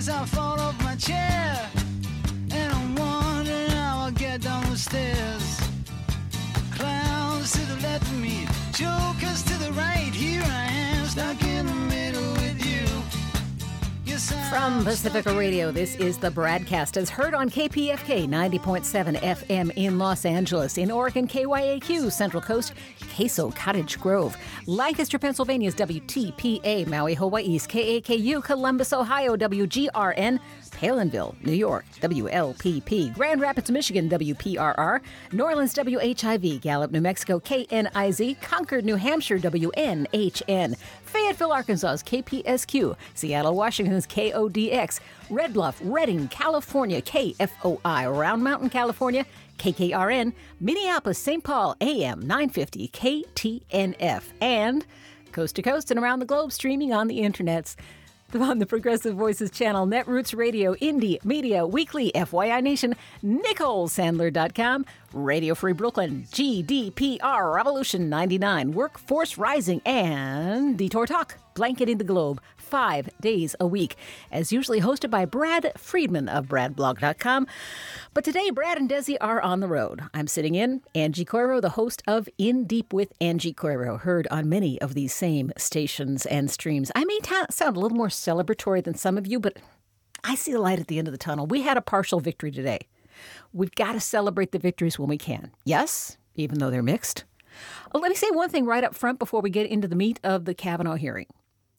Sometimes I fall off my chair, and I'm wondering how I'll get down the stairs. Clowns to the left of me, jokers to the right. Here I am, stuck in the middle with you. Yes, From Pacifica Radio, this is the Bradcast, as heard on KPFK 90.7 FM in Los Angeles, in Oregon, KYAQ, Central Coast, Queso, Cottage Grove, Lancaster, Pennsylvania's WTPA, Maui, Hawaii's KAKU, Columbus, Ohio, WGRN, Palinville, New York, WLPP, Grand Rapids, Michigan, WPRR, New Orleans, WHIV, Gallup, New Mexico, KNIZ, Concord, New Hampshire, WNHN, Fayetteville, Arkansas's KPSQ, Seattle, Washington's KODX, Red Bluff, Redding, California, KFOI, Round Mountain, California, KKRN, Minneapolis, St. Paul, AM 950, KTNF, and coast to coast and around the globe, streaming on the internets, on the Progressive Voices channel, Netroots Radio, Indie Media Weekly, FYI Nation, NicoleSandler.com, Radio Free Brooklyn, GDPR Revolution 99, Workforce Rising, and Detour Talk, blanketing the globe 5 days a week, as usually hosted by Brad Friedman of BradBlog.com. But today, Brad and Desi are on the road. I'm sitting in. Angie Coiro, the host of In Deep with Angie Coiro, heard on many of these same stations and streams. I may sound a little more celebratory than some of you, but I see the light at the end of the tunnel. We had a partial victory today. We've got to celebrate the victories when we can. Yes, even though they're mixed. Let me say one thing right up front before we get into the meat of the Kavanaugh hearing.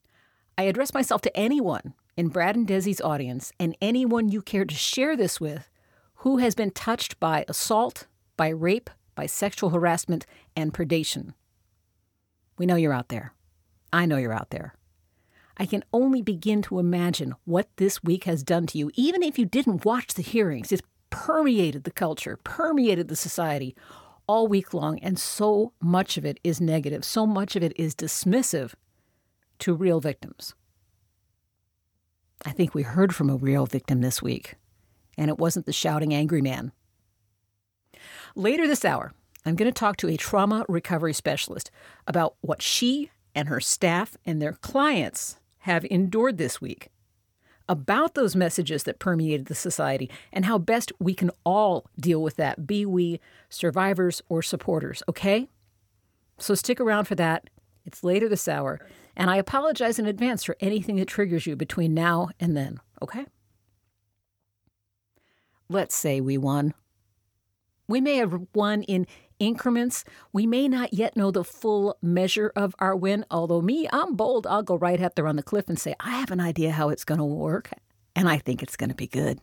I address myself to anyone in Brad and Desi's audience and anyone you care to share this with who has been touched by assault, by rape, by sexual harassment, and predation. We know you're out there. I know you're out there. I can only begin to imagine what this week has done to you, even if you didn't watch the hearings. It's permeated the culture, permeated the society all week long, and so much of it is negative. So much of it is dismissive to real victims. I think we heard from a real victim this week, and it wasn't the shouting angry man. Later this hour, I'm going to talk to a trauma recovery specialist about what she and her staff and their clients have endured this week, about those messages that permeated the society, and how best we can all deal with that, be we survivors or supporters, okay? So stick around for that. It's later this hour, and I apologize in advance for anything that triggers you between now and then, okay? Let's say we won. We may have won in increments. We may not yet know the full measure of our win, although I'm bold. I'll go right up there on the cliff and say, I have an idea how it's going to work, and I think it's going to be good.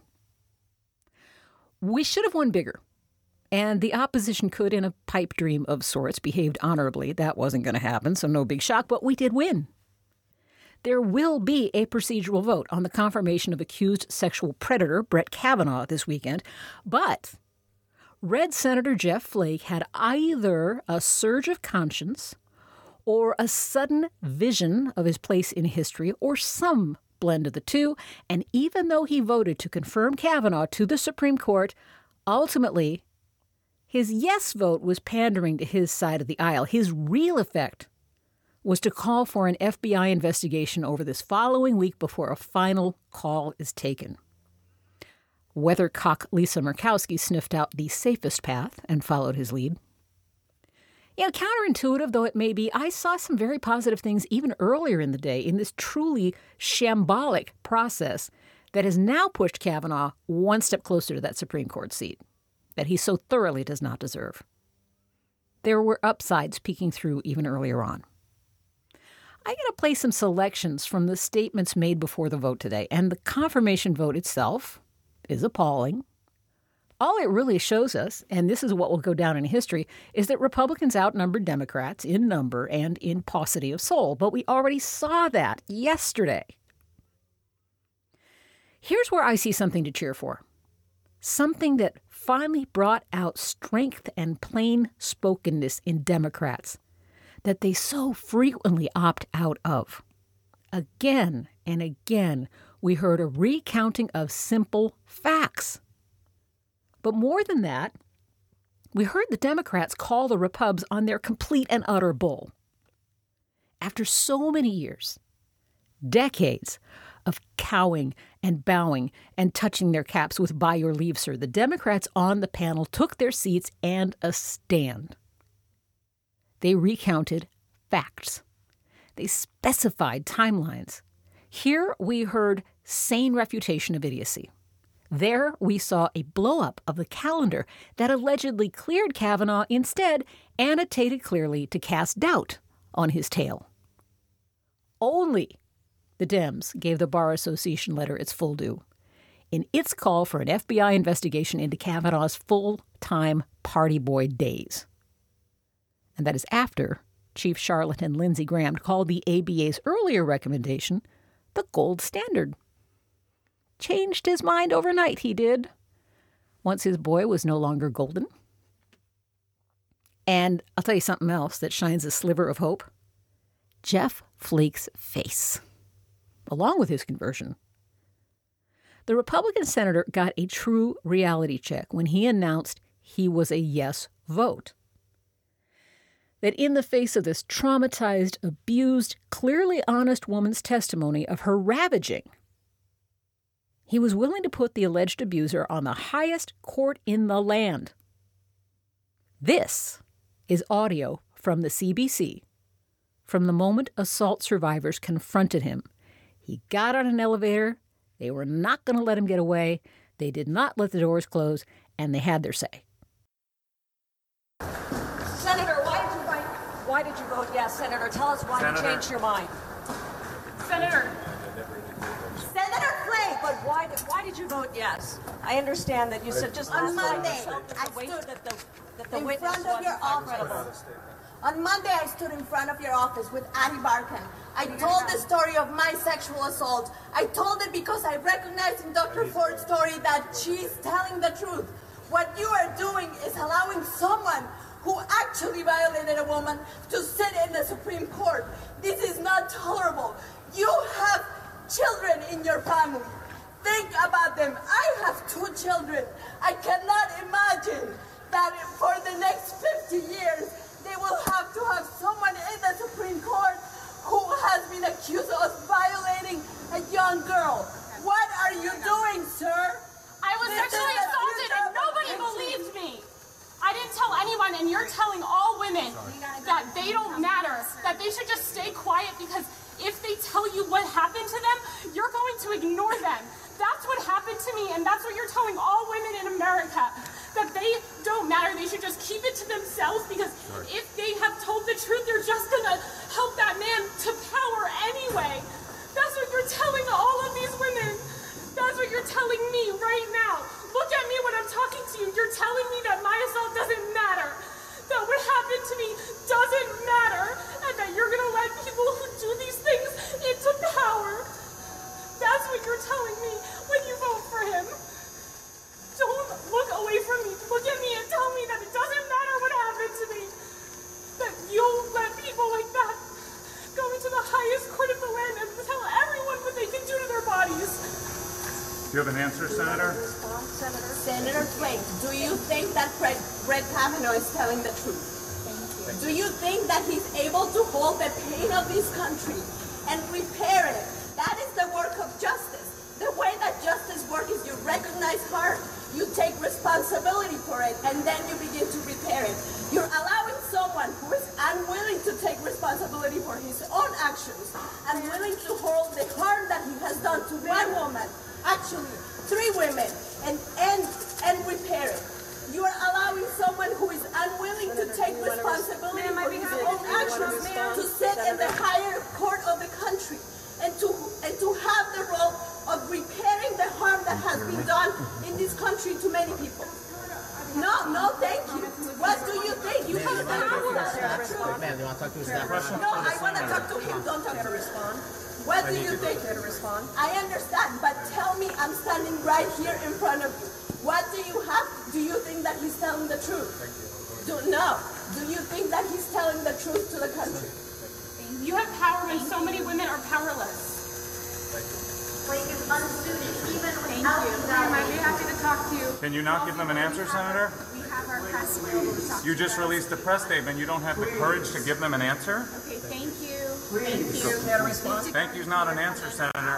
We should have won bigger. And the opposition could, in a pipe dream of sorts, behaved honorably. That wasn't going to happen, so no big shock, but we did win. There will be a procedural vote on the confirmation of accused sexual predator Brett Kavanaugh this weekend, but Red Senator Jeff Flake had either a surge of conscience or a sudden vision of his place in history, or some blend of the two, and even though he voted to confirm Kavanaugh to the Supreme Court, ultimately his yes vote was pandering to his side of the aisle. His real effect was to call for an FBI investigation over this following week before a final call is taken. Weathercock Lisa Murkowski sniffed out the safest path and followed his lead. Counterintuitive though it may be, I saw some very positive things even earlier in the day in this truly shambolic process that has now pushed Kavanaugh one step closer to that Supreme Court seat that he so thoroughly does not deserve. There were upsides peeking through even earlier on. I'm going to play some selections from the statements made before the vote today, and the confirmation vote itself is appalling. All it really shows us, and this is what will go down in history, is that Republicans outnumbered Democrats in number and in paucity of soul, but we already saw that yesterday. Here's where I see something to cheer for. Something that finally brought out strength and plain-spokenness in Democrats that they so frequently opt out of. Again and again, we heard a recounting of simple facts. But more than that, we heard the Democrats call the Repubs on their complete and utter bull. After so many years, decades, of cowing and bowing and touching their caps with "By your leave, sir," the Democrats on the panel took their seats and a stand. They recounted facts. They specified timelines. Here we heard sane refutation of idiocy. There we saw a blow-up of the calendar that allegedly cleared Kavanaugh, instead annotated clearly to cast doubt on his tale. Only the Dems gave the Bar Association letter its full due in its call for an FBI investigation into Kavanaugh's full-time party boy days. And that is after Chief charlatan Lindsey Graham called the ABA's earlier recommendation the gold standard. Changed his mind overnight, he did, once his boy was no longer golden. And I'll tell you something else that shines a sliver of hope. Jeff Flake's face, along with his conversion. The Republican senator got a true reality check when he announced he was a yes vote. That in the face of this traumatized, abused, clearly honest woman's testimony of her ravaging, he was willing to put the alleged abuser on the highest court in the land. This is audio from the CBC from the moment assault survivors confronted him. He got on an elevator. They were not going to let him get away. They did not let the doors close, and they had their say. Senator, why did you vote yes? Senator, tell us why you changed your mind. Senator Flake, but why did you vote yes? I understand that you said just on Monday. I stood that the witness front of your office. On Monday, I stood in front of your office with Annie Barkan. I told the story of my sexual assault. I told it because I recognized in Dr. Ford's story that she's telling the truth. What you are doing is allowing someone who actually violated a woman to sit in the Supreme Court. This is not tolerable. You have children in your family. Think about them. I have 2 children. I cannot imagine that for the next 50 years, they will have to have someone in the Supreme Court who has been accused of violating a young girl. What are you doing, sir? I was sexually assaulted and nobody believed me. I didn't tell anyone, and you're telling all women that they don't matter, that they should just stay quiet, because if they tell you what happened to them, you're going to ignore them. That's what happened to me, and that's what you're telling all women in America, that they don't matter. They should just keep it to themselves, because if they have told the truth, they're just going to help that man to power anyway. That's what you're telling all of these women. That's what you're telling me right now. Look at me when I'm talking to you. You're telling me that my assault doesn't matter, that what happened to me doesn't matter, and that you're going to let people who do these things into power. That's what you're telling me when you vote for him. Don't look away from me. Look at me and tell me that it doesn't matter what happened to me, that you'll let people like that go into the highest court of the land and tell everyone what they can do to their bodies. Do you have an answer, Senator? Senator Flake, do you think that Brett Kavanaugh is telling the truth? Thank you. Do you think that he's able to hold the pain of this country and repair it? That is the work of justice. The way that justice works is you recognize harm, you take responsibility for it, and then you begin to repair it. You're allowing someone who is unwilling to take responsibility for his own actions, unwilling to hold the harm that he has done to one woman, actually 3 women, and repair it. You are allowing someone who is unwilling to take responsibility for his own actions to sit in the higher court of the country and to have the role of repairing the harm that has been done in this country to many people. No, thank you. What do you think? You have the power. Ma'am, you want to talk to his staff? No, I want to talk to him. Don't talk to respond. What do you think? I understand, but tell me, I'm standing right here in front of you. What do you have? Do you think that he's telling the truth? No. Do you think that he's telling the truth to the country? You have power when so many women are powerless. Flake is unsuited, even without you. I might be happy to talk to you. Can you not give them an answer, Senator? We have our press available to talk. You just released a press statement. You don't have the courage to give them an answer? Okay, thank you. Thank you. Thank you's not an answer, Senator.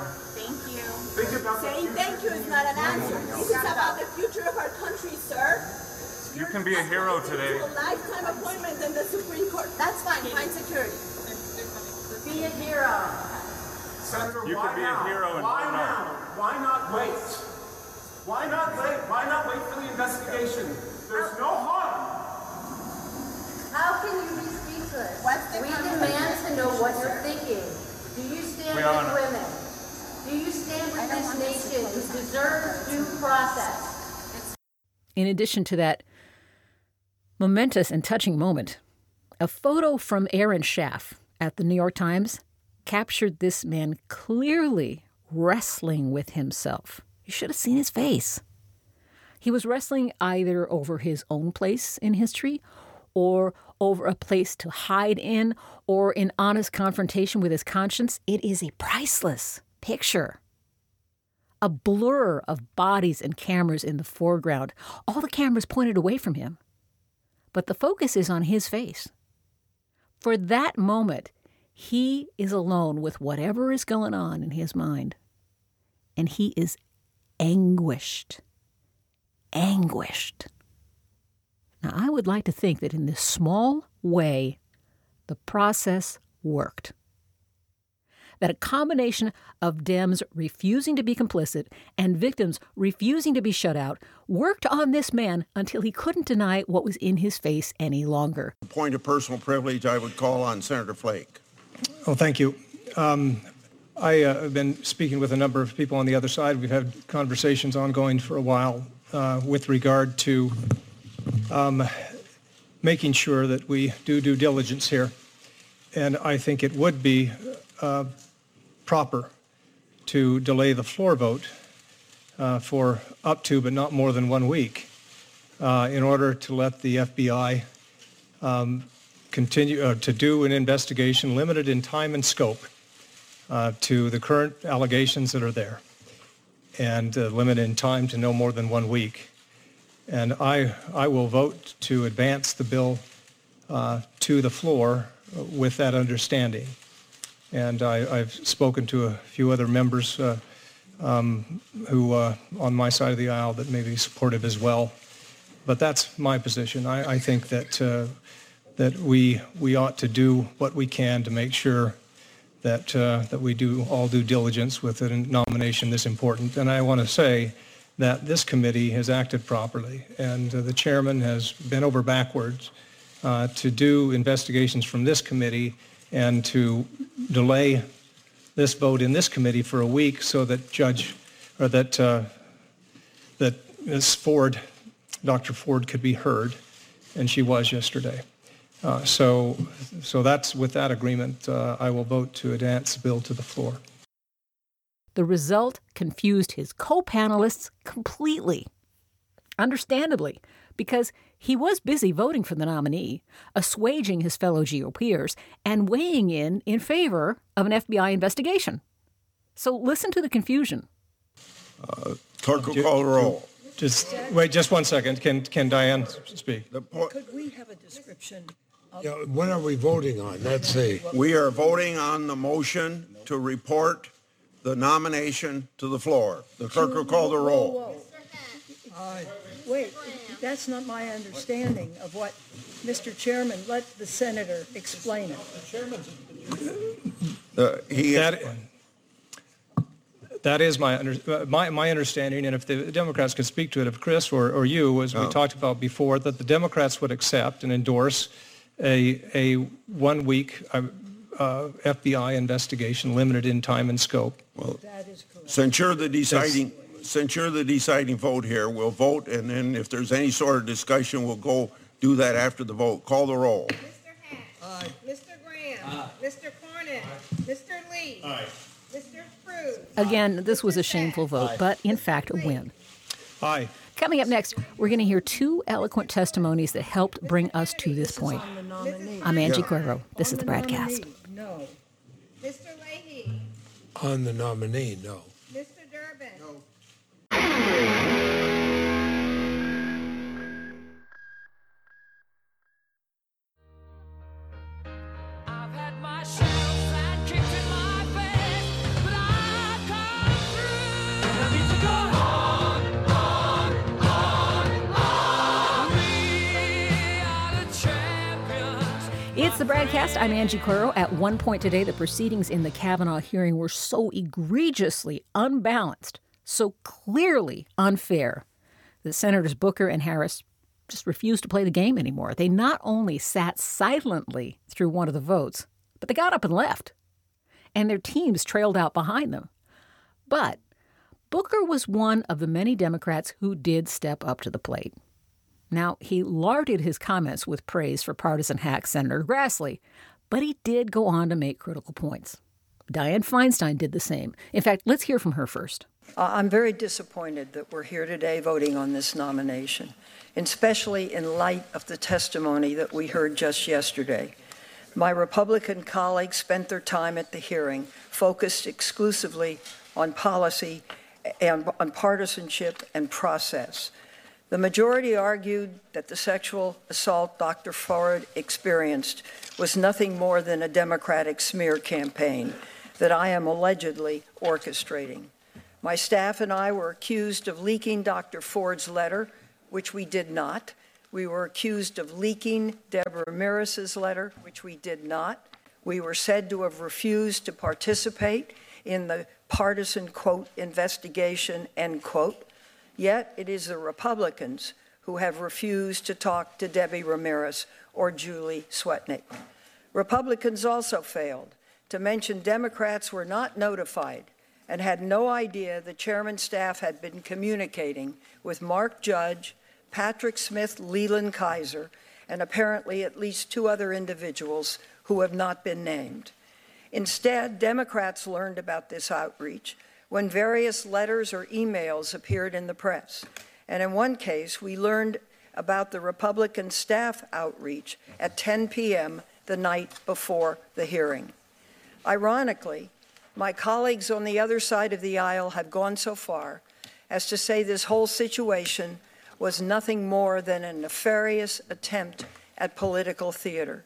Thank you. Think about Saying thank you is not an answer. This is about the future of our country, sir. You can be a hero today. A lifetime appointment in the Supreme Court. That's fine. Find security. Be a hero. Senator, You why could be now? a hero and why vote no. now? Why not wait? Why not wait? Why not wait for the investigation? There's no harm. How can you be speechless? We demand to know what you're thinking. Do you stand with women? Do you stand with this nation who deserves due process? In addition to that momentous and touching moment, a photo from Aaron Schaff at the New York Times captured this man clearly wrestling with himself. You should have seen his face. He was wrestling either over his own place in history or over a place to hide in or in honest confrontation with his conscience. It is a priceless picture. A blur of bodies and cameras in the foreground. All the cameras pointed away from him. But the focus is on his face. For that moment, he is alone with whatever is going on in his mind. And he is anguished. Anguished. Now, I would like to think that in this small way, the process worked. That a combination of Dems refusing to be complicit and victims refusing to be shut out worked on this man until he couldn't deny what was in his face any longer. Point of personal privilege, I would call on Senator Flake. Oh, thank you. I have been speaking with a number of people on the other side. We've had conversations ongoing for a while with regard to making sure that we do due diligence here. And I think it would be proper to delay the floor vote for up to but not more than 1 week in order to let the FBI continue to do an investigation limited in time and scope to the current allegations that are there, and limited in time to no more than 1 week. And I will vote to advance the bill to the floor with that understanding. And I've spoken to a few other members who, on my side of the aisle, that may be supportive as well. But that's my position. I think that that we ought to do what we can to make sure that that we do all due diligence with a nomination this important. And I want to say that this committee has acted properly, and the chairman has bent over backwards to do investigations from this committee and to delay this vote in this committee for a week so that that Ms. Ford, Dr. Ford, could be heard, and she was yesterday. So that's with that agreement, I will vote to advance the bill to the floor. The result confused his co-panelists completely. Understandably, because he was busy voting for the nominee, assuaging his fellow GOPers, and weighing in favor of an FBI investigation. So listen to the confusion. Clerk will call the roll. Just wait just 1 second. Can Diane speak? Could we have a description of... Yeah, when are we voting on? Let's see. We are voting on the motion to report the nomination to the floor. The clerk will call the roll. Wait, that's not my understanding of what, Mr. Chairman, let the senator explain it. That is my understanding, and if the Democrats could speak to it, if Chris or you, as we talked about before, that the Democrats would accept and endorse a 1 week FBI investigation limited in time and scope. Well, that is correct. Since you're the deciding vote here, we'll vote, and then if there's any sort of discussion, we'll go do that after the vote. Call the roll. Mr. Hatch. Aye. Mr. Graham. Aye. Mr. Cornyn. Aye. Mr. Lee. Aye. Mr. Cruz. Again, this was a shameful vote, but in fact a win. Aye. Coming up next, we're going to hear two eloquent testimonies that helped bring us to this point. I'm Angie Guerrero. This is the Bradcast. No. Mr. Leahy. On the nominee, no. Mr. Durbin. No. I've had my shadow side kicked in my face, but I come It's the Bradcast. I'm Angie Claro. At one point today, the proceedings in the Kavanaugh hearing were so egregiously unbalanced, so clearly unfair, that Senators Booker and Harris just refused to play the game anymore. They not only sat silently through one of the votes, but they got up and left. And their teams trailed out behind them. But Booker was one of the many Democrats who did step up to the plate. Now, he larded his comments with praise for partisan hack Senator Grassley, but he did go on to make critical points. Dianne Feinstein did the same. In fact, let's hear from her first. I'm very disappointed that we're here today voting on this nomination, especially in light of the testimony that we heard just yesterday. My Republican colleagues spent their time at the hearing focused exclusively on policy and on partisanship and process. The majority argued that the sexual assault Dr. Ford experienced was nothing more than a Democratic smear campaign that I am allegedly orchestrating. My staff and I were accused of leaking Dr. Ford's letter, which we did not. We were accused of leaking Deborah Ramirez's letter, which we did not. We were said to have refused to participate in the partisan, quote, investigation, end quote. Yet it is the Republicans who have refused to talk to Debbie Ramirez or Julie Swetnick. Republicans also failed to mention Democrats were not notified and had no idea the chairman's staff had been communicating with Mark Judge, Patrick Smith, Leland Kaiser, and apparently at least two other individuals who have not been named. Instead, Democrats learned about this outreach when various letters or emails appeared in the press. And in one case, we learned about the Republican staff outreach at 10 p.m. the night before the hearing. Ironically, my colleagues on the other side of the aisle have gone so far as to say this whole situation was nothing more than a nefarious attempt at political theater.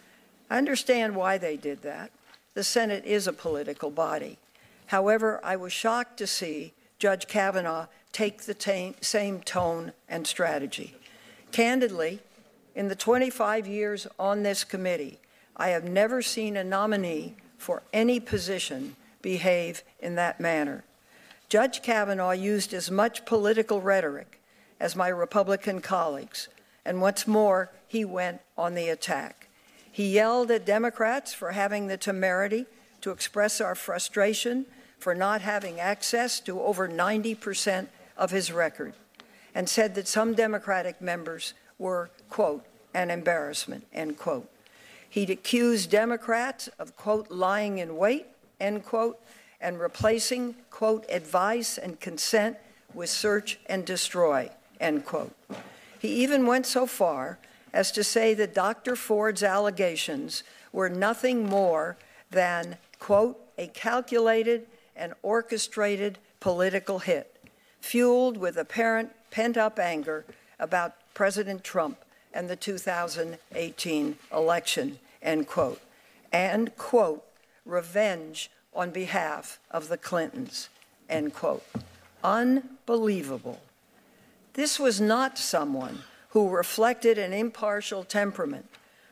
I understand why they did that. The Senate is a political body. However, I was shocked to see Judge Kavanaugh take the same tone and strategy. Candidly, in the 25 years on this committee, I have never seen a nominee for any position behave in that manner. Judge Kavanaugh used as much political rhetoric as my Republican colleagues, and what's more, he went on the attack. He yelled at Democrats for having the temerity to express our frustration for not having access to over 90% of his record, and said that some Democratic members were, quote, an embarrassment, end quote. He'd accused Democrats of, quote, lying in wait, end quote, and replacing, quote, advice and consent with search and destroy, end quote. He even went so far as to say that Dr. Ford's allegations were nothing more than, quote, a calculated and orchestrated political hit, fueled with apparent pent-up anger about President Trump and the 2018 election, end quote, and, quote, revenge on behalf of the Clintons, end quote. Unbelievable. This was not someone who reflected an impartial temperament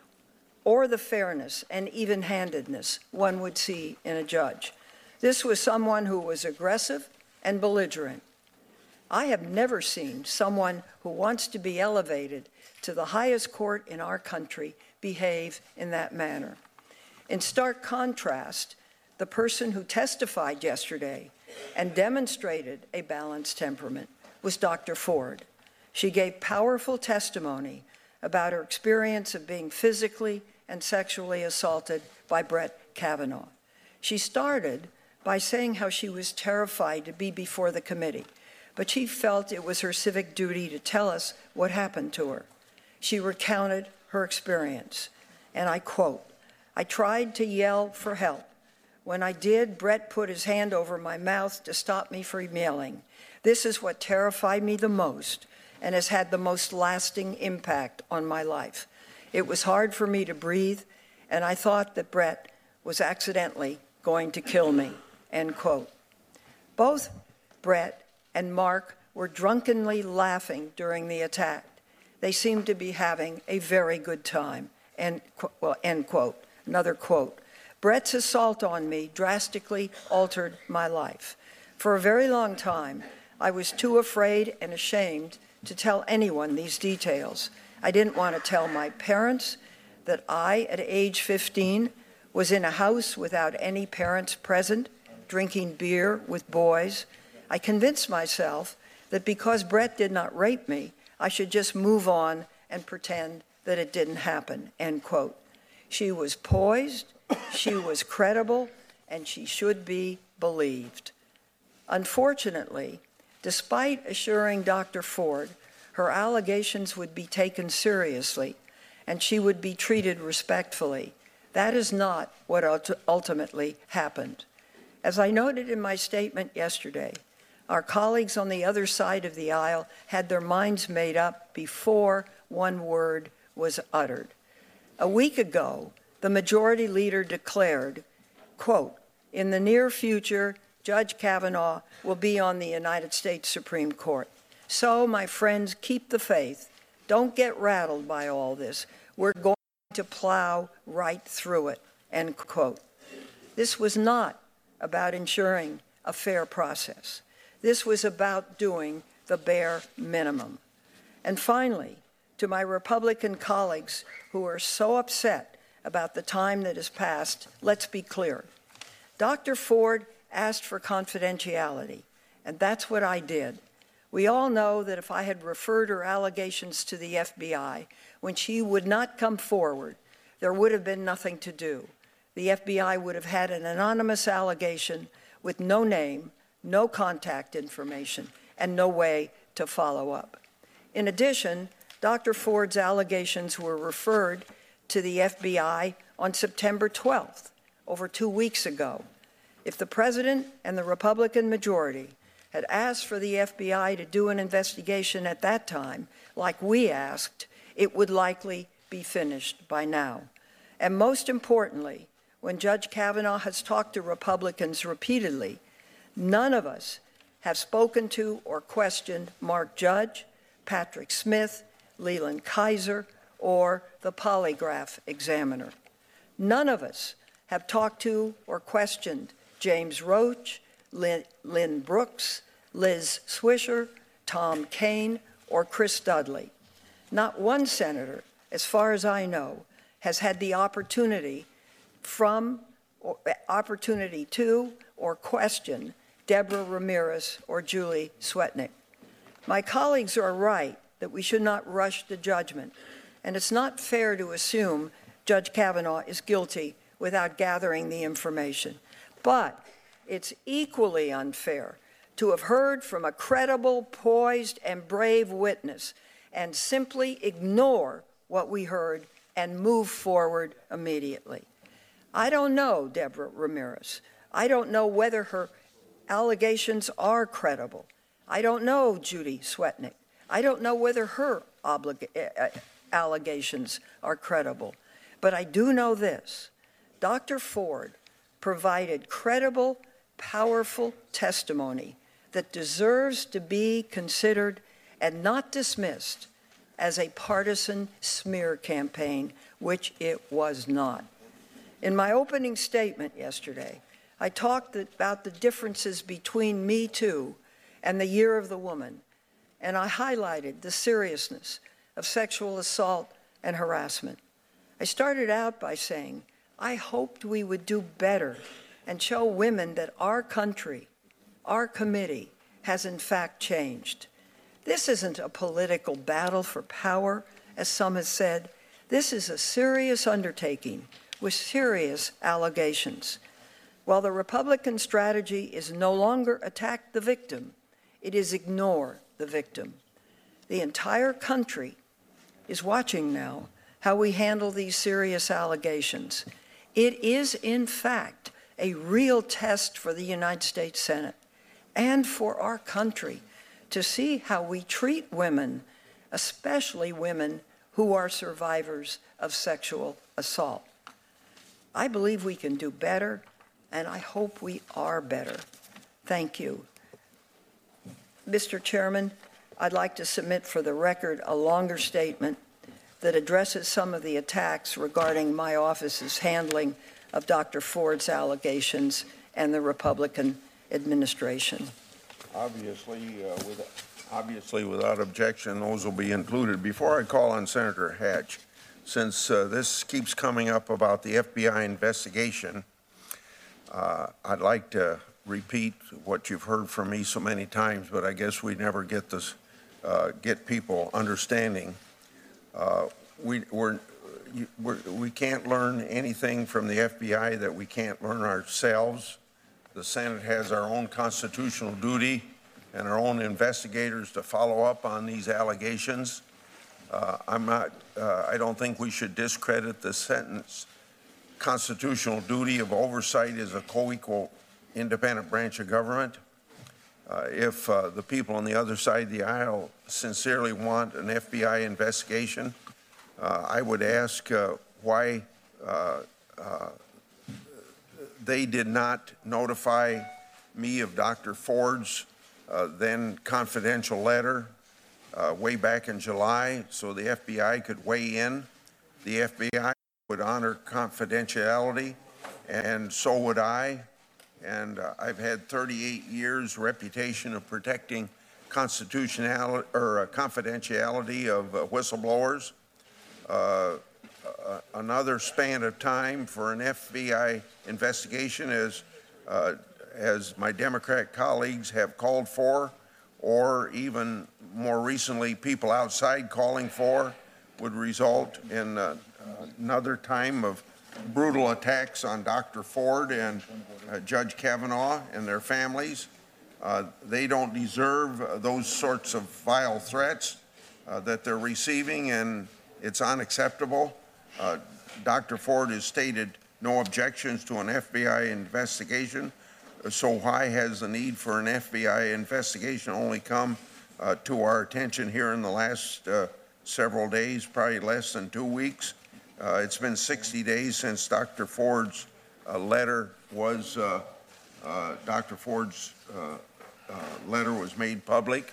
or the fairness and even-handedness one would see in a judge. This was someone who was aggressive and belligerent. I have never seen someone who wants to be elevated to the highest court in our country behave in that manner. In stark contrast, the person who testified yesterday and demonstrated a balanced temperament was Dr. Ford. She gave powerful testimony about her experience of being physically and sexually assaulted by Brett Kavanaugh. She started by saying how she was terrified to be before the committee, but she felt it was her civic duty to tell us what happened to her. She recounted her experience, and I quote, "I tried to yell for help. When I did, Brett put his hand over my mouth to stop me from yelling. This is what terrified me the most and has had the most lasting impact on my life. It was hard for me to breathe, and I thought that Brett was accidentally going to kill me," end quote. Both Brett and Mark were drunkenly laughing during the attack. They seemed to be having a very good time, end quote. Another quote. Brett's assault on me drastically altered my life. For a very long time, I was too afraid and ashamed to tell anyone these details. I didn't want to tell my parents that I, at age 15, was in a house without any parents present, drinking beer with boys. I convinced myself that because Brett did not rape me, I should just move on and pretend that it didn't happen, end quote. She was poised, she was credible, and she should be believed. Unfortunately, despite assuring Dr. Ford her allegations would be taken seriously and she would be treated respectfully, that is not what ultimately happened. As I noted in my statement yesterday, our colleagues on the other side of the aisle had their minds made up before one word was uttered. A week ago, the majority leader declared, quote, "In the near future, Judge Kavanaugh will be on the United States Supreme Court. So, my friends, keep the faith. Don't get rattled by all this. We're going to plow right through it," end quote. This was not about ensuring a fair process. This was about doing the bare minimum. And finally, to my Republican colleagues who are so upset about the time that has passed, let's be clear. Dr. Ford asked for confidentiality, and that's what I did. We all know that if I had referred her allegations to the FBI when she would not come forward, there would have been nothing to do. The FBI would have had an anonymous allegation with no name, no contact information, and no way to follow up. In addition, Dr. Ford's allegations were referred to the FBI on September 12th, over 2 weeks ago. If the President and the Republican majority had asked for the FBI to do an investigation at that time, like we asked, it would likely be finished by now. And most importantly, when Judge Kavanaugh has talked to Republicans repeatedly, none of us have spoken to or questioned Mark Judge, Patrick Smith, Leland Kaiser, or the polygraph examiner. None of us have talked to or questioned James Roach, Lynn Brooks, Liz Swisher, Tom Kaine, or Chris Dudley. Not one senator, as far as I know, has had the opportunity to or question Deborah Ramirez or Julie Swetnick. My colleagues are right that we should not rush to judgment, and it's not fair to assume Judge Kavanaugh is guilty without gathering the information. But it's equally unfair to have heard from a credible, poised, and brave witness and simply ignore what we heard and move forward immediately. I don't know Deborah Ramirez. I don't know whether her allegations are credible. I don't know Judy Swetnick. I don't know whether her allegations are credible. But I do know this. Dr. Ford provided credible, powerful testimony that deserves to be considered and not dismissed as a partisan smear campaign, which it was not. In my opening statement yesterday, I talked about the differences between Me Too and the Year of the Woman, and I highlighted the seriousness of sexual assault and harassment. I started out by saying, I hoped we would do better and show women that our country, our committee, has in fact changed. This isn't a political battle for power, as some have said. This is a serious undertaking with serious allegations. While the Republican strategy is no longer attack the victim, it is ignore the victim. The entire country is watching now how we handle these serious allegations. It is, in fact, a real test for the United States Senate and for our country to see how we treat women, especially women who are survivors of sexual assault. I believe we can do better, and I hope we are better. Thank you. Mr. Chairman, I'd like to submit for the record a longer statement that addresses some of the attacks regarding my office's handling of Dr. Ford's allegations and the Republican administration. Obviously, without objection, those will be included. Before I call on Senator Hatch, since this keeps coming up about the FBI investigation, I'd like to repeat what you've heard from me so many times, but I guess we never get this, get people understanding. We can't learn anything from the FBI that we can't learn ourselves. The Senate has our own constitutional duty and our own investigators to follow up on these allegations. I don't think we should discredit the Senate's constitutional duty of oversight as a co-equal independent branch of government. If the people on the other side of the aisle sincerely want an FBI investigation, I would ask why they did not notify me of Dr. Ford's then confidential letter way back in July so the FBI could weigh in. The FBI would honor confidentiality, and so would I. And I've had 38 years reputation of protecting constitutionality or confidentiality of whistleblowers. Another span of time for an FBI investigation as my Democrat colleagues have called for, or even more recently people outside calling for, would result in another time of brutal attacks on Dr. Ford and Judge Kavanaugh and their families. They don't deserve those sorts of vile threats that they're receiving, and it's unacceptable. Dr. Ford has stated no objections to an FBI investigation. So why has the need for an FBI investigation only come to our attention here in the last several days, probably less than 2 weeks? It's been 60 days since Dr. Ford's letter was made public.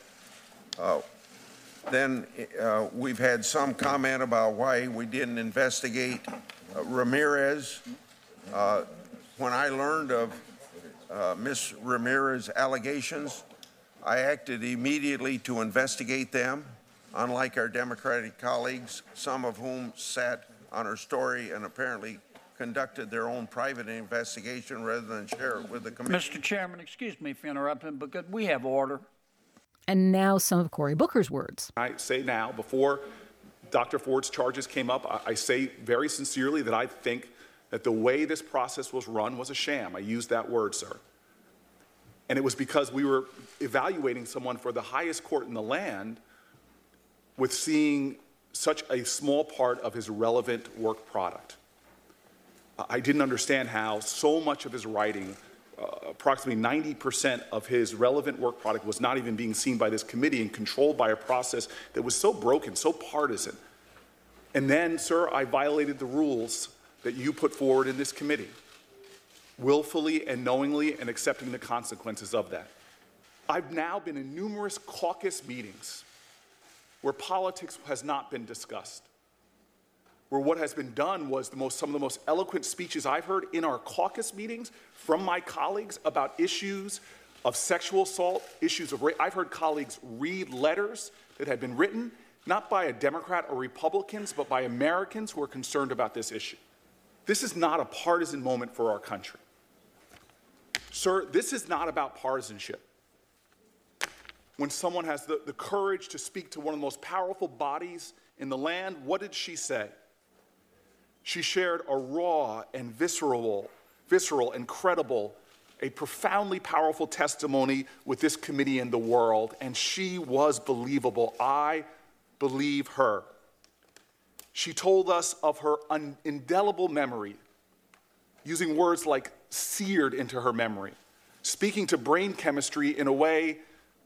Then we've had some comment about why we didn't investigate Ramirez. When I learned of Ms. Ramirez's allegations, I acted immediately to investigate them, unlike our Democratic colleagues, some of whom sat on her story and apparently conducted their own private investigation rather than share it with the commission. Mr. Chairman, excuse me for interrupting, but we have order. And now some of Cory Booker's words. I say now, before Dr. Ford's charges came up, I say very sincerely that I think that the way this process was run was a sham. I used that word, sir. And it was because we were evaluating someone for the highest court in the land with seeing such a small part of his relevant work product. I didn't understand how so much of his writing, approximately 90% of his relevant work product, was not even being seen by this committee and controlled by a process that was so broken, so partisan. And then, sir, I violated the rules that you put forward in this committee, willfully and knowingly, and accepting the consequences of that. I've now been in numerous caucus meetings where politics has not been discussed, where what has been done was some of the most eloquent speeches I've heard in our caucus meetings from my colleagues about issues of sexual assault, issues of rape. I've heard colleagues read letters that had been written, not by a Democrat or Republicans, but by Americans who are concerned about this issue. This is not a partisan moment for our country. Sir, this is not about partisanship. When someone has the courage to speak to one of the most powerful bodies in the land, what did she say? She shared a raw and visceral and credible, a profoundly powerful testimony with this committee and the world, and she was believable. I believe her. She told us of her indelible memory, using words like seared into her memory, speaking to brain chemistry in a way.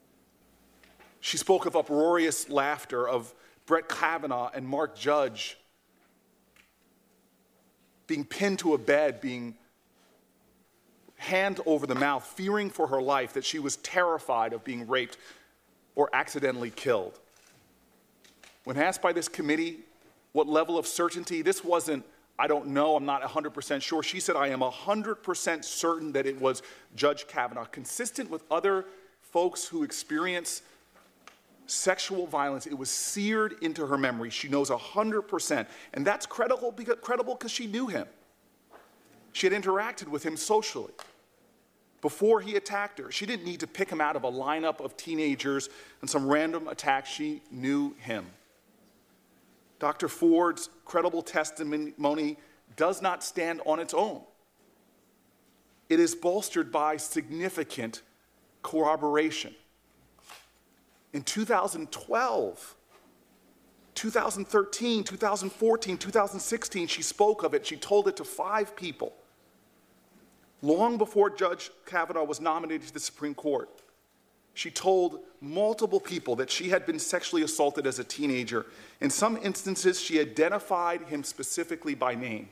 She spoke of uproarious laughter, of Brett Kavanaugh and Mark Judge being pinned to a bed, being hand over the mouth, fearing for her life, that she was terrified of being raped or accidentally killed. When asked by this committee what level of certainty. This wasn't, I don't know, I'm not 100% sure. She said, I am 100% certain that it was Judge Kavanaugh, consistent with other folks who experience sexual violence. It was seared into her memory. She knows 100%. And that's credible because she knew him. She had interacted with him socially before he attacked her. She didn't need to pick him out of a lineup of teenagers and some random attack. She knew him. Dr. Ford's credible testimony does not stand on its own. It is bolstered by significant corroboration. In 2012, 2013, 2014, 2016, she spoke of it. She told it to 5 people. Long before Judge Kavanaugh was nominated to the Supreme Court, she told multiple people that she had been sexually assaulted as a teenager. In some instances, she identified him specifically by name.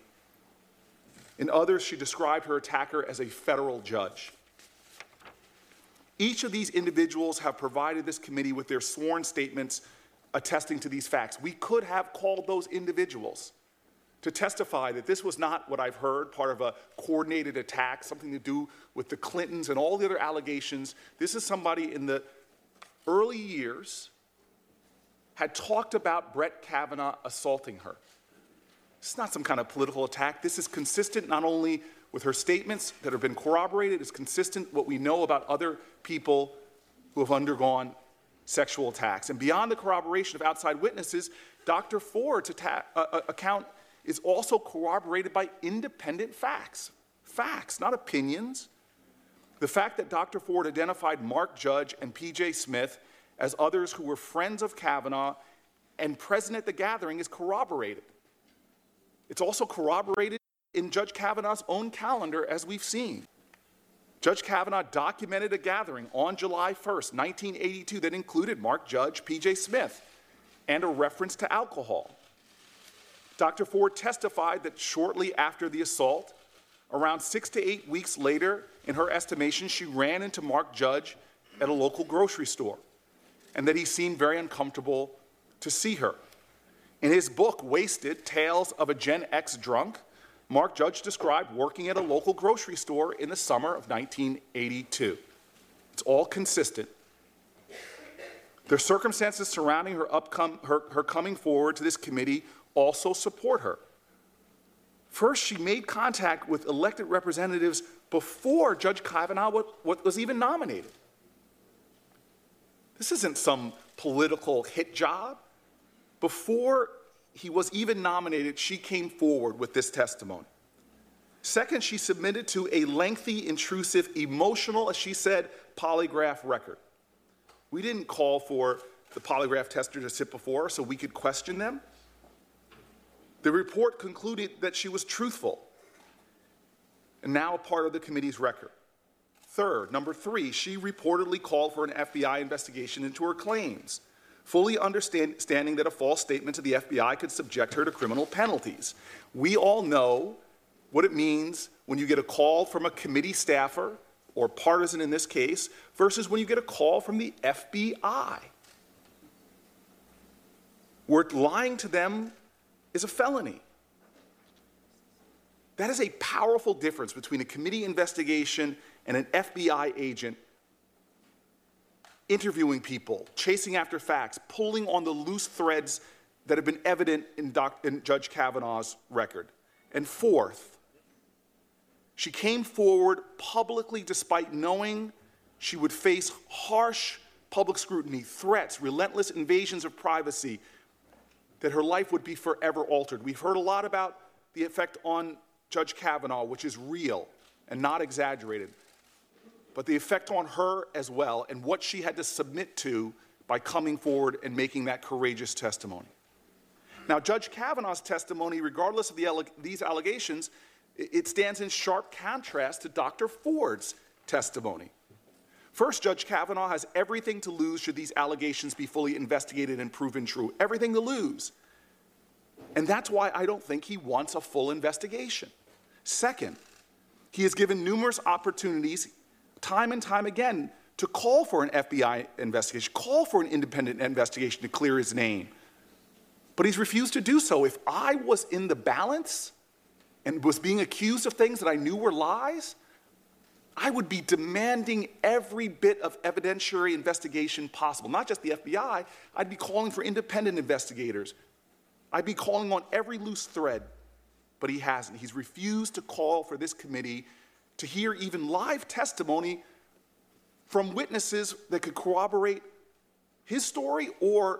In others, she described her attacker as a federal judge. Each of these individuals have provided this committee with their sworn statements attesting to these facts. We could have called those individuals to testify that this was not what I've heard, part of a coordinated attack, something to do with the Clintons and all the other allegations. This is somebody in the early years had talked about Brett Kavanaugh assaulting her. It's not some kind of political attack. This is consistent not only with her statements that have been corroborated, it's consistent what we know about other people who have undergone sexual attacks. And beyond the corroboration of outside witnesses, Dr. Ford's account is also corroborated by independent facts. Facts, not opinions. The fact that Dr. Ford identified Mark Judge and P.J. Smith as others who were friends of Kavanaugh and present at the gathering is corroborated. It's also corroborated in Judge Kavanaugh's own calendar, as we've seen. Judge Kavanaugh documented a gathering on July 1st, 1982, that included Mark Judge, P.J. Smith, and a reference to alcohol. Dr. Ford testified that shortly after the assault, around 6 to 8 weeks later, in her estimation, she ran into Mark Judge at a local grocery store, and that he seemed very uncomfortable to see her. In his book, Wasted, Tales of a Gen X Drunk, Mark Judge described working at a local grocery store in the summer of 1982. It's all consistent. The circumstances surrounding her coming forward to this committee also support her. First, she made contact with elected representatives before Judge Kavanaugh was even nominated. This isn't some political hit job. Before he was even nominated, she came forward with this testimony. Second, she submitted to a lengthy, intrusive, emotional, as she said, polygraph record. We didn't call for the polygraph tester to sit before her so we could question them. The report concluded that she was truthful and now a part of the committee's record. Third, number 3, she reportedly called for an FBI investigation into her claims, fully understanding that a false statement to the FBI could subject her to criminal penalties. We all know what it means when you get a call from a committee staffer, or partisan in this case, versus when you get a call from the FBI. Where lying to them is a felony. That is a powerful difference between a committee investigation and an FBI agent interviewing people, chasing after facts, pulling on the loose threads that have been evident in Judge Kavanaugh's record. And fourth, she came forward publicly despite knowing she would face harsh public scrutiny, threats, relentless invasions of privacy, that her life would be forever altered. We've heard a lot about the effect on Judge Kavanaugh, which is real and not exaggerated, but the effect on her as well and what she had to submit to by coming forward and making that courageous testimony. Now, Judge Kavanaugh's testimony, regardless of these allegations, it stands in sharp contrast to Dr. Ford's testimony. First, Judge Kavanaugh has everything to lose should these allegations be fully investigated and proven true. Everything to lose. And that's why I don't think he wants a full investigation. Second, he has given numerous opportunities, time and time again, to call for an FBI investigation, call for an independent investigation to clear his name. but he's refused to do so. If I was in the balance and was being accused of things that I knew were lies, I would be demanding every bit of evidentiary investigation possible. Not just the FBI, I'd be calling for independent investigators. I'd be calling on every loose thread, but he hasn't. He's refused to call for this committee to hear even live testimony from witnesses that could corroborate his story or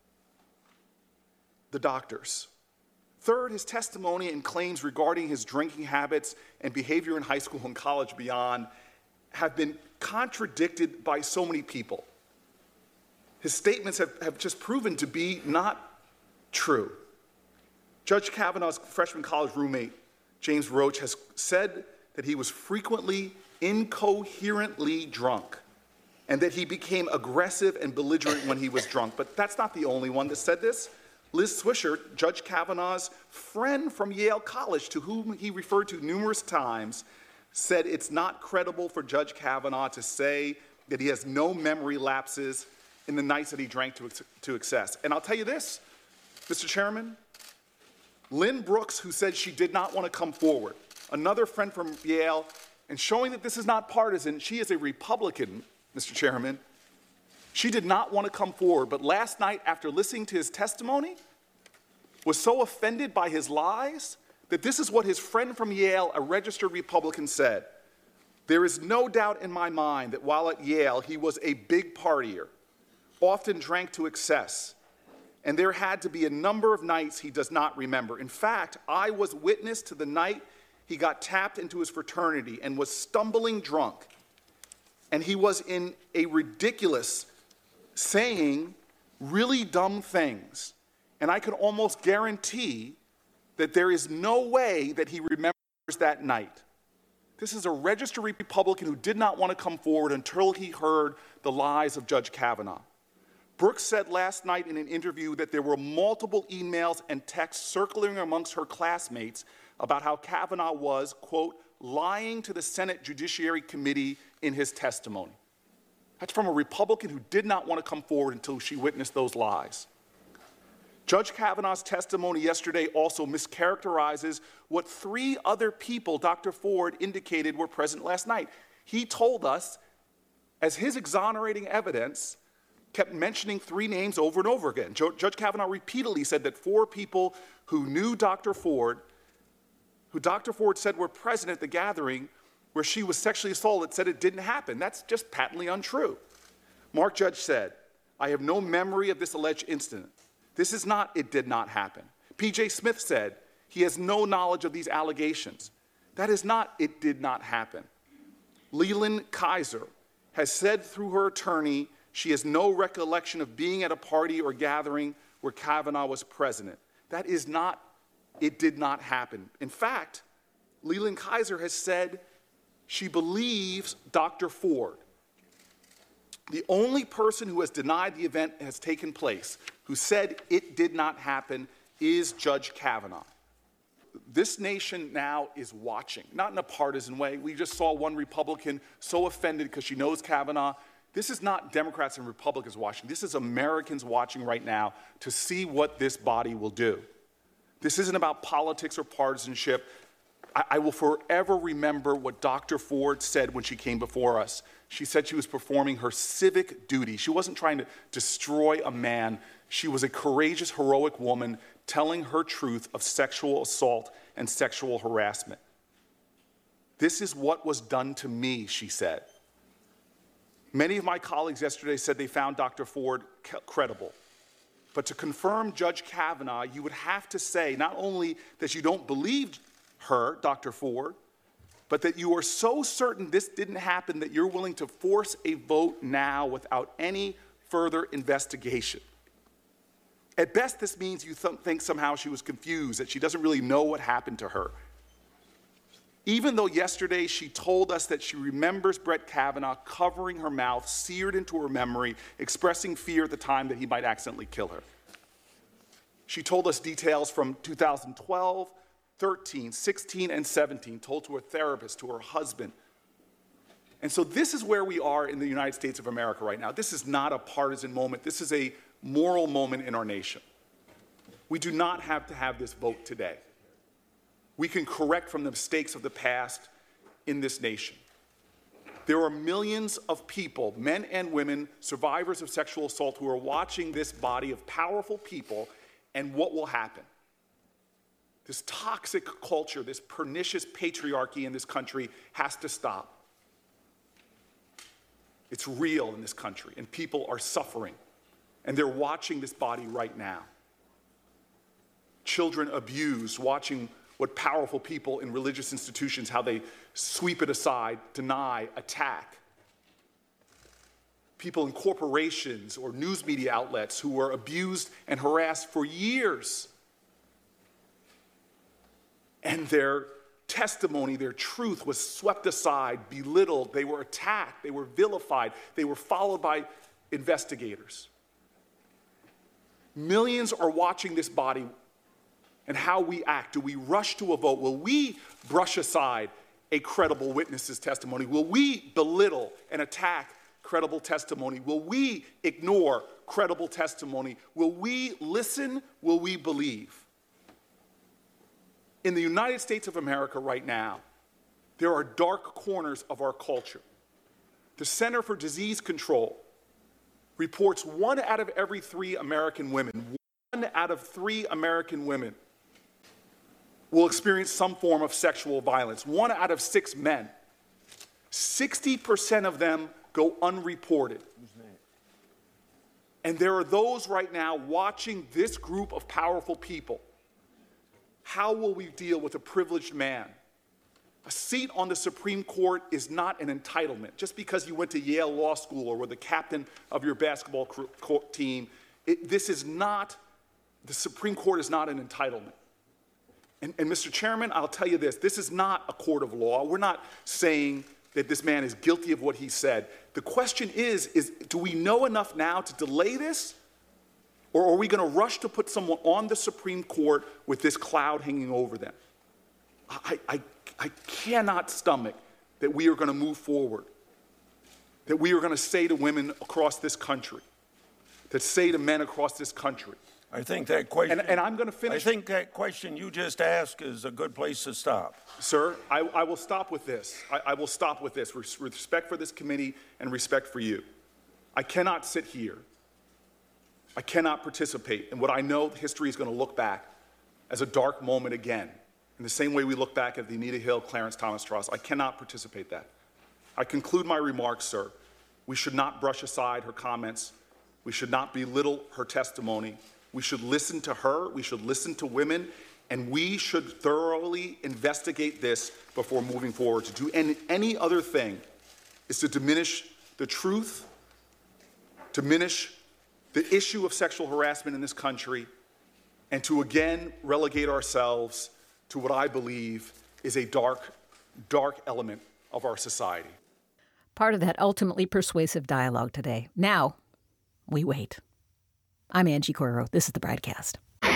the doctor's. Third, his testimony and claims regarding his drinking habits and behavior in high school and college beyond have been contradicted by so many people. His statements have just proven to be not true. Judge Kavanaugh's freshman college roommate, James Roach, has said that he was frequently incoherently drunk and that he became aggressive and belligerent when he was drunk. But that's not the only one that said this. Liz Swisher, Judge Kavanaugh's friend from Yale College, to whom he referred to numerous times, said it's not credible for Judge Kavanaugh to say that he has no memory lapses in the nights that he drank to excess. And I'll tell you this, Mr. Chairman, Lynn Brooks, who said she did not want to come forward, another friend from Yale, and showing that this is not partisan, she is a Republican, Mr. Chairman. She did not want to come forward, but last night, after listening to his testimony, was so offended by his lies that this is what his friend from Yale, a registered Republican, said. There is no doubt in my mind that while at Yale, he was a big partier, often drank to excess, and there had to be a number of nights he does not remember. In fact, I was witness to the night he got tapped into his fraternity and was stumbling drunk, and he was in a ridiculous saying really dumb things. And I can almost guarantee that there is no way that he remembers that night. This is a registered Republican who did not want to come forward until he heard the lies of Judge Kavanaugh. Brooks said last night in an interview that there were multiple emails and texts circling amongst her classmates about how Kavanaugh was, quote, lying to the Senate Judiciary Committee in his testimony. That's from a Republican who did not want to come forward until she witnessed those lies. Judge Kavanaugh's testimony yesterday also mischaracterizes what 3 other people Dr. Ford indicated were present last night. He told us, as his exonerating evidence, kept mentioning 3 names over and over again. Judge Kavanaugh repeatedly said that 4 people who knew Dr. Ford, who Dr. Ford said were present at the gathering where she was sexually assaulted, said it didn't happen. That's just patently untrue. Mark Judge said, I have no memory of this alleged incident. This is not, it did not happen. P.J. Smith said, he has no knowledge of these allegations. That is not, it did not happen. Leland Kaiser has said through her attorney, she has no recollection of being at a party or gathering where Kavanaugh was present. That is not, it did not happen. In fact, Leland Kaiser has said she believes Dr. Ford. The only person who has denied the event has taken place, who said it did not happen, is Judge Kavanaugh. This nation now is watching, not in a partisan way. We just saw one Republican so offended because she knows Kavanaugh. This is not Democrats and Republicans watching. This is Americans watching right now to see what this body will do. This isn't about politics or partisanship. I will forever remember what Dr. Ford said when she came before us. She said she was performing her civic duty. She wasn't trying to destroy a man. She was a courageous, heroic woman telling her truth of sexual assault and sexual harassment. This is what was done to me, she said. Many of my colleagues yesterday said they found Dr. Ford credible. But to confirm Judge Kavanaugh, you would have to say not only that you don't believe her, Dr. Ford, but that you are so certain this didn't happen that you're willing to force a vote now without any further investigation. At best, this means you think somehow she was confused, that she doesn't really know what happened to her. Even though yesterday she told us that she remembers Brett Kavanaugh covering her mouth, seared into her memory, expressing fear at the time that he might accidentally kill her. She told us details from 2012, 13, 16, and 17, told to her therapist, to her husband. And so this is where we are in the United States of America right now. This is not a partisan moment. This is a moral moment in our nation. We do not have to have this vote today. We can correct from the mistakes of the past in this nation. There are millions of people, men and women, survivors of sexual assault, who are watching this body of powerful people, and what will happen? This toxic culture, this pernicious patriarchy in this country has to stop. It's real in this country, and people are suffering, and they're watching this body right now. Children abused, watching what powerful people in religious institutions, how they sweep it aside, deny, attack. People in corporations or news media outlets who were abused and harassed for years. And their testimony, their truth was swept aside, belittled. They were attacked, they were vilified, they were followed by investigators. Millions are watching this body and how we act. Do we rush to a vote? Will we brush aside a credible witness's testimony? Will we belittle and attack credible testimony? Will we ignore credible testimony? Will we listen? Will we believe? In the United States of America right now, there are dark corners of our culture. The Center for Disease Control reports 1 out of every 3 American women, 1 out of 3 American women will experience some form of sexual violence. 1 out of 6 men. 60% of them go unreported. And there are those right now watching this group of powerful people. How will we deal with a privileged man? A seat on the Supreme Court is not an entitlement. Just because you went to Yale Law School or were the captain of your basketball team, this is not, the Supreme Court is not an entitlement. And Mr. Chairman, I'll tell you this is not a court of law. We're not saying that this man is guilty of what he said. The question is do we know enough now to delay this? Or are we going to rush to put someone on the Supreme Court with this cloud hanging over them? I cannot stomach that we are going to move forward, that we are going to say to women across this country, that say to men across this country. I think that question, and I'm going to finish. I think that question you just asked is a good place to stop. Sir, I will stop with this. I will stop with this with respect for this committee and respect for you. I cannot sit here. I cannot participate in what I know history is going to look back as a dark moment again, in the same way we look back at the Anita Hill, Clarence Thomas trials. I cannot participate in that. I conclude my remarks, sir. We should not brush aside her comments. We should not belittle her testimony. We should listen to her. We should listen to women. And we should thoroughly investigate this before moving forward. To do any other thing is to diminish the truth, diminish the issue of sexual harassment in this country, and to again relegate ourselves to what I believe is a dark, dark element of our society. Part of that ultimately persuasive dialogue today. Now, we wait. I'm Angie Coiro. This is the BradCast.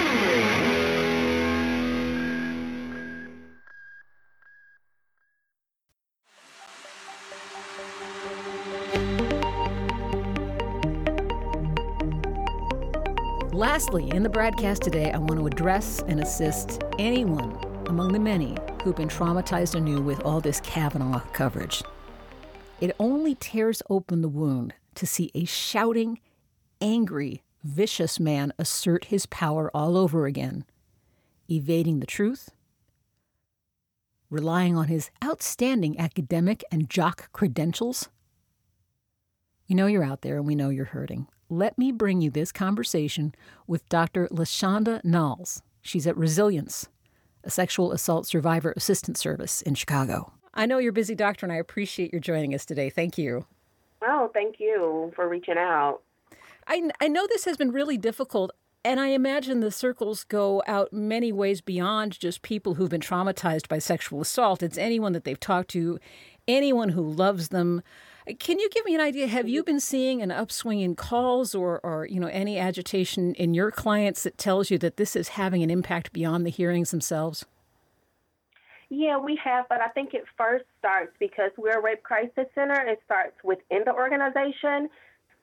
Lastly, in the BradCast today, I want to address and assist anyone among the many who've been traumatized anew with all this Kavanaugh coverage. It only tears open the wound to see a shouting, angry, vicious man assert his power all over again, evading the truth, relying on his outstanding academic and jock credentials. We know you're out there and we know you're hurting. Let me bring you this conversation with Dr. LaShonda Knowles. She's at Resilience, a sexual assault survivor assistance service in Chicago. I know you're busy, doctor, and I appreciate your joining us today. Thank you. Oh, thank you for reaching out. I know this has been really difficult, and I imagine the circles go out many ways beyond just people who've been traumatized by sexual assault. It's anyone that they've talked to, anyone who loves them. Can you give me an idea? Have you been seeing an upswing in calls or any agitation in your clients that tells you that this is having an impact beyond the hearings themselves? Yeah, we have, but I think it first starts because we're a rape crisis center. It starts within the organization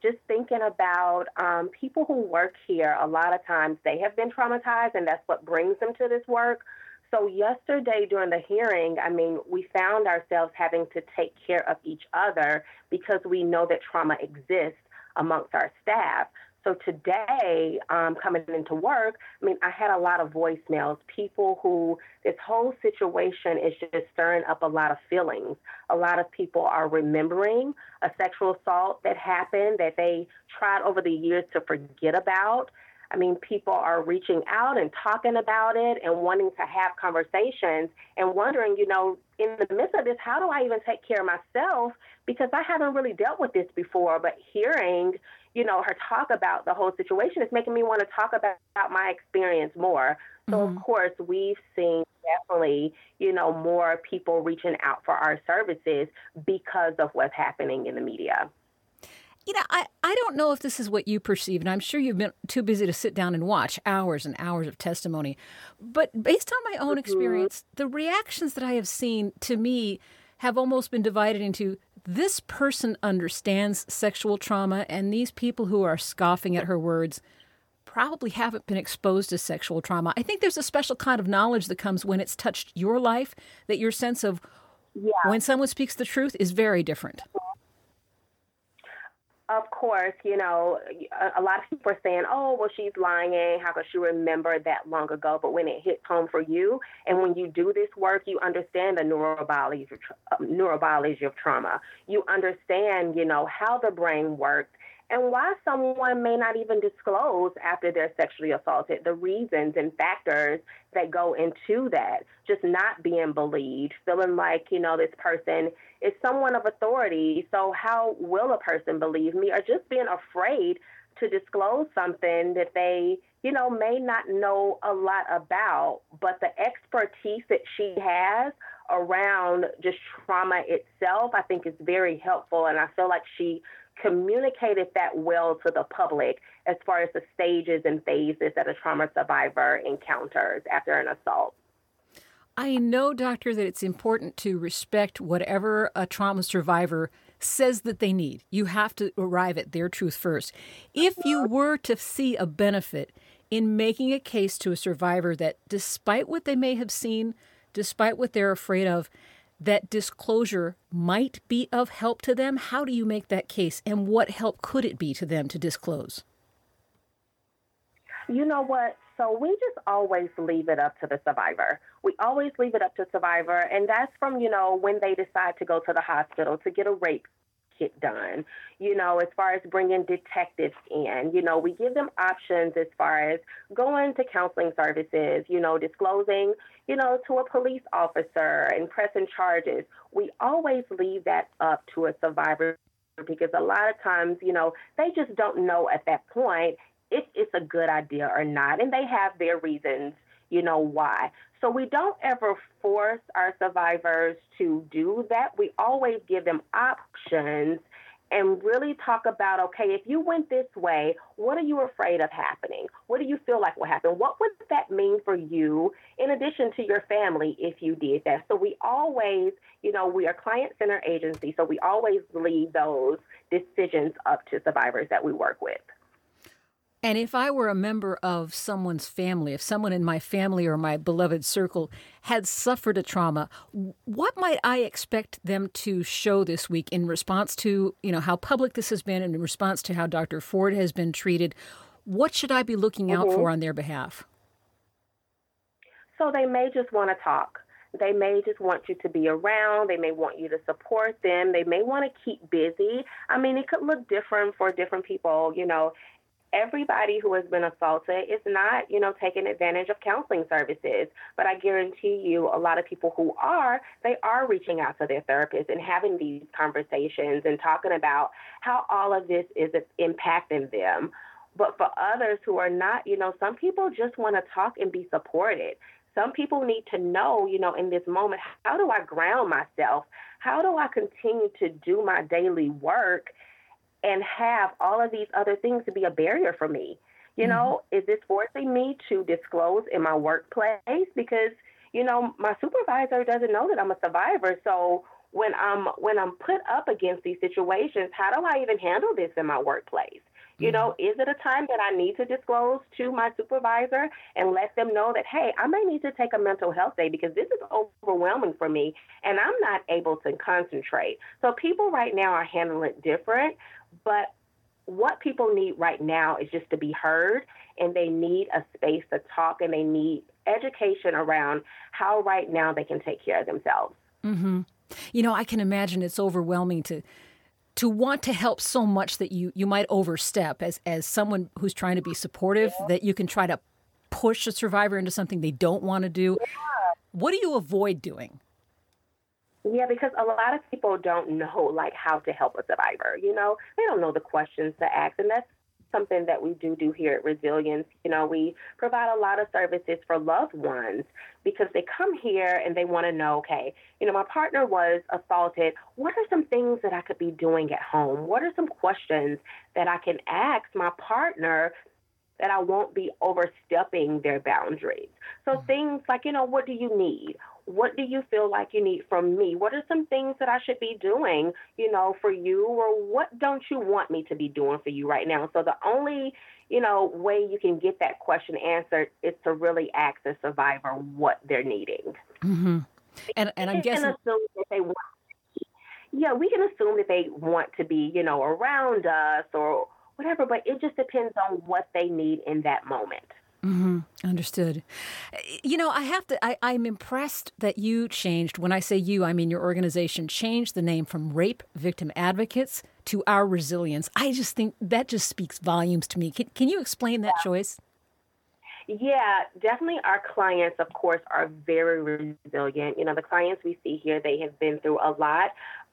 just thinking about people who work here. A lot of times they have been traumatized, and that's what brings them to this work. So yesterday during the hearing, I mean, we found ourselves having to take care of each other because we know that trauma exists amongst our staff. So today, coming into work, I mean, I had a lot of voicemails, people who this whole situation is just stirring up a lot of feelings. A lot of people are remembering a sexual assault that happened that they tried over the years to forget about. I mean, people are reaching out and talking about it and wanting to have conversations and wondering, you know, in the midst of this, how do I even take care of myself? Because I haven't really dealt with this before, but hearing, you know, her talk about the whole situation is making me want to talk about my experience more. So, of course, we've seen definitely, you know, more people reaching out for our services because of what's happening in the media. You know, I don't know if this is what you perceive, and I'm sure you've been too busy to sit down and watch hours and hours of testimony. But based on my own experience, the reactions that I have seen to me have almost been divided into this person understands sexual trauma, and these people who are scoffing at her words probably haven't been exposed to sexual trauma. I think there's a special kind of knowledge that comes when it's touched your life, that your sense of when someone speaks the truth is very different. Of course, you know, a lot of people are saying, oh, well, she's lying. How could she remember that long ago? But when it hits home for you, and when you do this work, you understand the neurobiology of trauma. You understand, you know, how the brain works and why someone may not even disclose after they're sexually assaulted, the reasons and factors that go into that, just not being believed, feeling like, you know, this person is someone of authority, so how will a person believe me, or just being afraid to disclose something that they, you know, may not know a lot about, but the expertise that she has around just trauma itself, I think is very helpful, and I feel like she communicated that well to the public as far as the stages and phases that a trauma survivor encounters after an assault. I know, doctor, that it's important to respect whatever a trauma survivor says that they need. You have to arrive at their truth first. If you were to see a benefit in making a case to a survivor that despite what they may have seen, despite what they're afraid of, that disclosure might be of help to them, how do you make that case, and what help could it be to them to disclose? You know what? So we just always leave it up to the survivor. We always leave it up to survivor, and that's from, you know, when they decide to go to the hospital to get a rape kit done, you know, as far as bringing detectives in, you know, we give them options as far as going to counseling services, you know, disclosing, you know, to a police officer and pressing charges. We always leave that up to a survivor because a lot of times, you know, they just don't know at that point if it's a good idea or not, and they have their reasons, you know, why. So we don't ever force our survivors to do that. We always give them options and really talk about, okay, if you went this way, what are you afraid of happening? What do you feel like will happen? What would that mean for you in addition to your family if you did that? So we always, you know, we are client-centered agency, so we always leave those decisions up to survivors that we work with. And if I were a member of someone's family, if someone in my family or my beloved circle had suffered a trauma, what might I expect them to show this week in response to, you know, how public this has been and in response to how Dr. Ford has been treated? What should I be looking out for on their behalf? So they may just want to talk. They may just want you to be around. They may want you to support them. They may want to keep busy. I mean, it could look different for different people, you know. Everybody who has been assaulted is not, you know, taking advantage of counseling services. But I guarantee you a lot of people who are, they are reaching out to their therapist and having these conversations and talking about how all of this is impacting them. But for others who are not, you know, some people just want to talk and be supported. Some people need to know, you know, in this moment, how do I ground myself? How do I continue to do my daily work and have all of these other things to be a barrier for me? You know, is this forcing me to disclose in my workplace? Because, you know, my supervisor doesn't know that I'm a survivor. So when I'm put up against these situations, how do I even handle this in my workplace? You know, is it a time that I need to disclose to my supervisor and let them know that, hey, I may need to take a mental health day because this is overwhelming for me and I'm not able to concentrate. So people right now are handling it different, but what people need right now is just to be heard, and they need a space to talk, and they need education around how right now they can take care of themselves. Mm-hmm. You know, I can imagine it's overwhelming to want to help so much that you might overstep as someone who's trying to be supportive, that you can try to push a survivor into something they don't want to do. Yeah. What do you avoid doing? Yeah, because a lot of people don't know, like, how to help a survivor. You know, they don't know the questions to ask, and that's something that we do here at Resilience. You know, we provide a lot of services for loved ones because they come here and they want to know, okay, you know, my partner was assaulted. What are some things that I could be doing at home? What are some questions that I can ask my partner that I won't be overstepping their boundaries? So things like, you know, what do you need? What do you feel like you need from me? What are some things that I should be doing, you know, for you? Or what don't you want me to be doing for you right now? So the only, you know, way you can get that question answered is to really ask the survivor what they're needing. Mm-hmm. And I'm guessing... assume that they want, yeah, we can assume that they want to be, you know, around us or whatever, but it just depends on what they need in that moment. Mm-hmm. Understood. You know, I'm impressed that you changed, when I say you, I mean your organization, changed the name from Rape Victim Advocates to Our Resilience. I just think that just speaks volumes to me. Can you explain that choice? Yeah, definitely. Our clients, of course, are very resilient. You know, the clients we see here, they have been through a lot.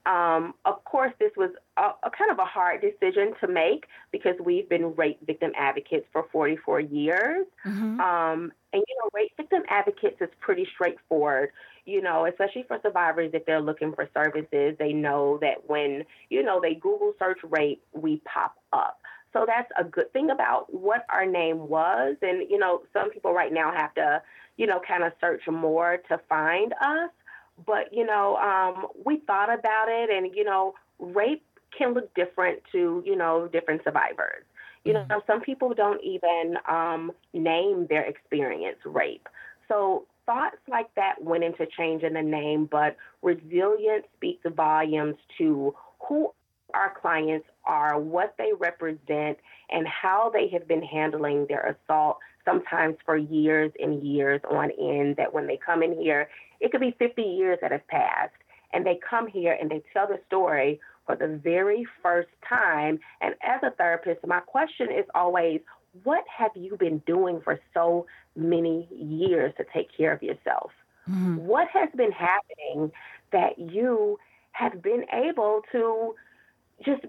Of course, this was a kind of a hard decision to make because we've been rape victim advocates for 44 years. Mm-hmm. And, you know, rape victim advocates is pretty straightforward, you know, especially for survivors. If they're looking for services, they know that when, you know, they Google search rape, we pop up. So that's a good thing about what our name was. And, you know, some people right now have to, you know, kind of search more to find us. But, you know, we thought about it, and, you know, rape can look different to, you know, different survivors. You know, some people don't even name their experience rape. So thoughts like that went into changing the name, but Resilience speaks volumes to who our clients are, what they represent, and how they have been handling their assault, sometimes for years and years on end, that when they come in here, it could be 50 years that have passed, and they come here and they tell the story for the very first time. And as a therapist, my question is always, what have you been doing for so many years to take care of yourself? Mm-hmm. What has been happening that you have been able to just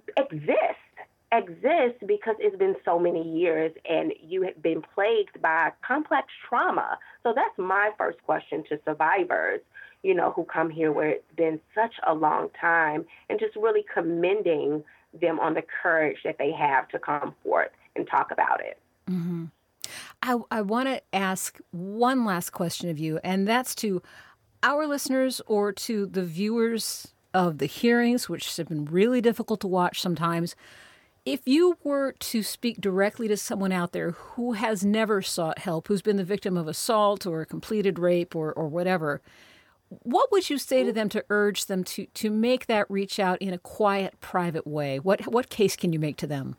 exist because it's been so many years and you have been plagued by complex trauma? So that's my first question to survivors, you know, who come here where it's been such a long time, and just really commending them on the courage that they have to come forth and talk about it. Mm-hmm. I want to ask one last question of you, and that's to our listeners or to the viewers of the hearings, which have been really difficult to watch sometimes. If you were to speak directly to someone out there who has never sought help, who's been the victim of assault or a completed rape or whatever, what would you say to them to urge them to make that reach out in a quiet, private way? What case can you make to them?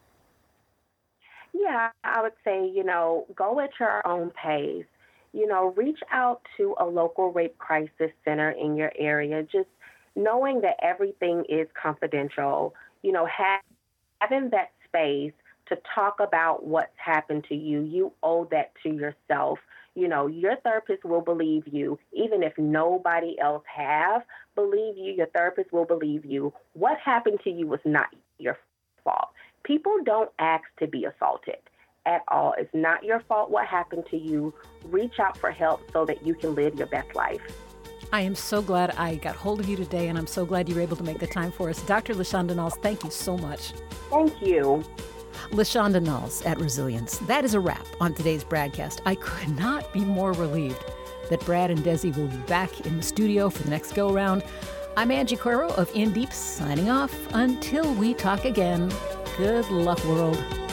Yeah, I would say, you know, go at your own pace. You know, reach out to a local rape crisis center in your area, just knowing that everything is confidential. You know, having that space to talk about what's happened to you, you owe that to yourself. You know, your therapist will believe you. Even if nobody else believe you, your therapist will believe you. What happened to you was not your fault. People don't ask to be assaulted at all. It's not your fault what happened to you. Reach out for help so that you can live your best life. I am so glad I got hold of you today, and I'm so glad you were able to make the time for us. Dr. LaShonda Knowles, thank you so much. Thank you. LaShonda Knowles at Resilience. That is a wrap on today's broadcast. I could not be more relieved that Brad and Desi will be back in the studio for the next go-round. I'm Angie Cuero of In Deep signing off. Until we talk again, good luck, world.